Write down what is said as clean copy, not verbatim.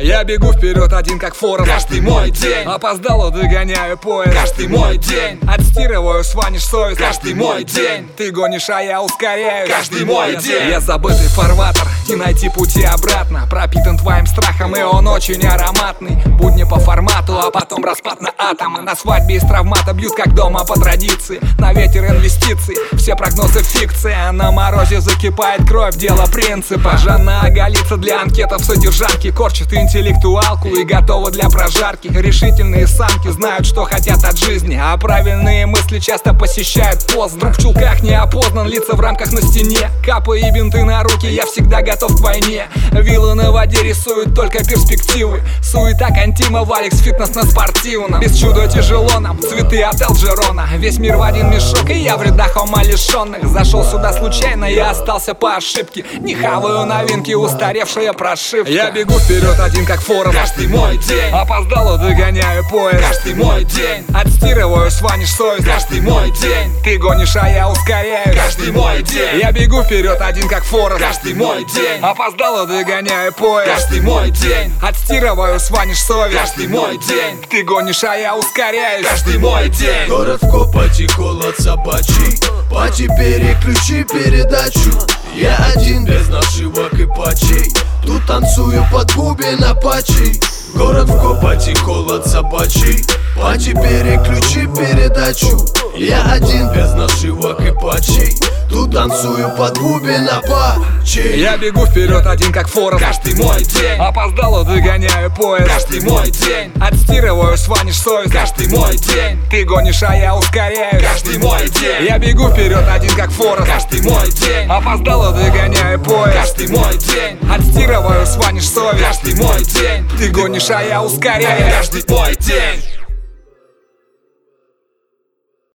Я бегу вперед один как форвард. Каждый мой день. Опоздало, догоняю поезд. Каждый мой день. Отстирываю, сванишь совесть. Каждый мой день. Ты гонишь, а я ускоряюсь. Каждый мой день. Я забытый фарватер, не найти пути обратно. Пропитан твоим страхом, и он очень ароматный. Будни по формату, а потом распад на атомы. На свадьбе из травмата бьют, как дома по традиции. На ветер инвестиций, все прогнозы фикция. На морозе закипает кровь, дело принципа. Жанна оголится для анкетов содержанки. Корчит интеллектуалку и готова для прожарки. Решительные самки знают, что хотят от жизни, а правильные мысли часто посещают поздно. Труп в чулках не опознан, лица в рамках на стене. Капы и бинты на руки, я всегда готов к войне. Виллы на воде рисуют только перспективы. Суета контима, Валекс, фитнес на спортивном. Без чуда тяжело нам, цветы от Элджерона. Весь мир в один мешок, и я в рядах ума лишенных. Зашел сюда случайно, я остался по ошибке. Не хаваю новинки, устаревшая прошивка. Я бегу вперед один как форвард. Каждый мой день. Опоздало, догоняю поезд. Каждый мой день. Отстирываю, сванишь совесть. Каждый мой день. Ты гонишь, а я ускоряюсь. Каждый мой день. Я бегу вперед один как форвард. Каждый мой день. Опоздало, догоняю поезд. Каждый мой день. Отстирываю, сванишь совесть. Каждый мой день. Ты гонишь, а я ускоряюсь. Каждый мой день. Город в копоти, холод собачий. Пати, переключи передачу. Я один без нашивок и патчей. Тут танцую под бубен Апачи. Город в копоти, холод собачий. Пати, переключи передачу. Я один без нашивок и патчей. Тут танцую под бубен Апачи. Я бегу вперед один как форвард. Каждый мой день. Опоздало, догоняю поезд. Каждый мой день. Отстирываю, сванишь совесть. Каждый мой день. Ты гонишь, а я ускоряюсь. Каждый мой день. Я бегу вперед один как форвард. Каждый мой день. Опоздало, догоняю поезд. Каждый мой день. Отстирываю, сванишь совесть. Каждый мой день. Ты гонишь, а я ускоряюсь. Каждый мой день.